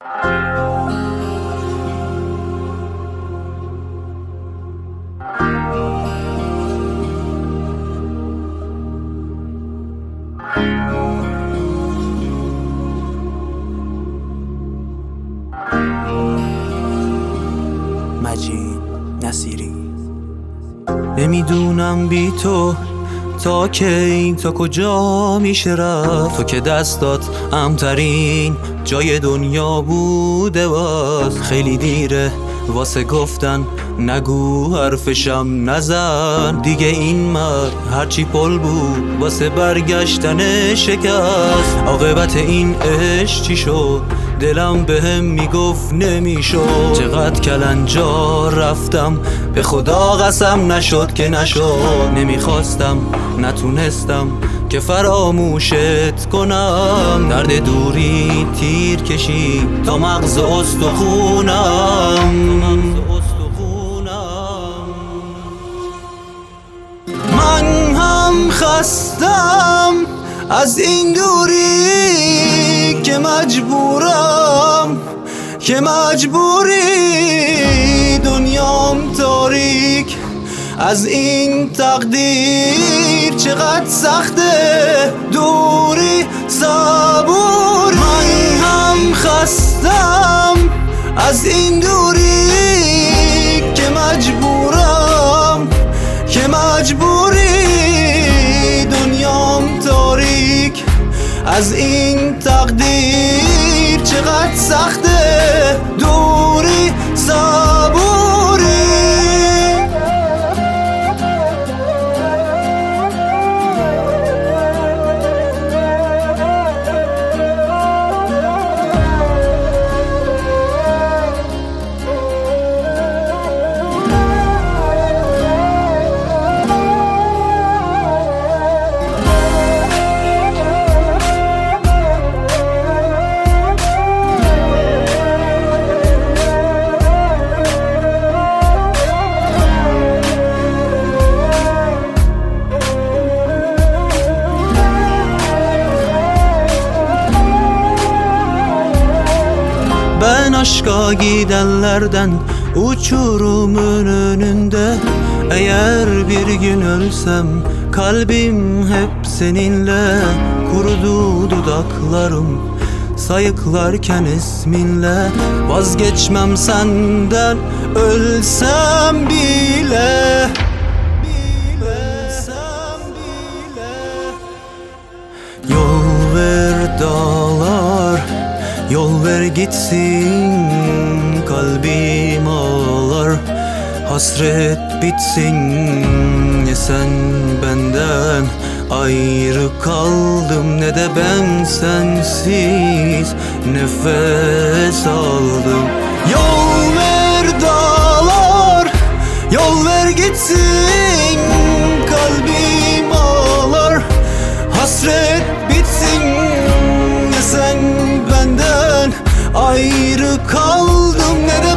مجید نصیری. نمیدونم بی تو تا کی، تا کجا میشه رفت. تو که دستات امترین جای دنیا بوده، باز خیلی دیره واسه گفتن نگو، حرفشم نزن دیگه. این مرد هرچی پل بود واسه برگشتن شکست. عاقبت این عشق چی شد؟ دلم بهم میگفت نمیشد. چقدر کلنجا رفتم، به خدا قسم نشد که نشد. نمیخواستم نتونستم که فراموشت کنم. درد دوری تیر کشی تا مغز استخونم. من هم خستم از این دوری که مجبوری دنیام تاریک. از این تقدیر چقدر سخته دوری صبور. من هم خستم از این دوری که مجبوری دنیام تاریک. از این تقدیر چقدر سخته دوری صبوری. Ben aşka gidenlerden uçurumun önünde. Eğer bir gün ölsem kalbim hep seninle. Kurudu dudaklarım sayıklarken isminle. Vazgeçmem senden ölsem bile. Yol ver dağlar, yol ver gitsin, kalbim ağlar, hasret bitsin. Ne sen benden ayrı kaldım, ne de ben sensiz nefes aldım. Yol ver dağlar, yol ver gitsin, kalbim ağlar, hasret bitsin. Ne sen benden ayrı kaldım, ne de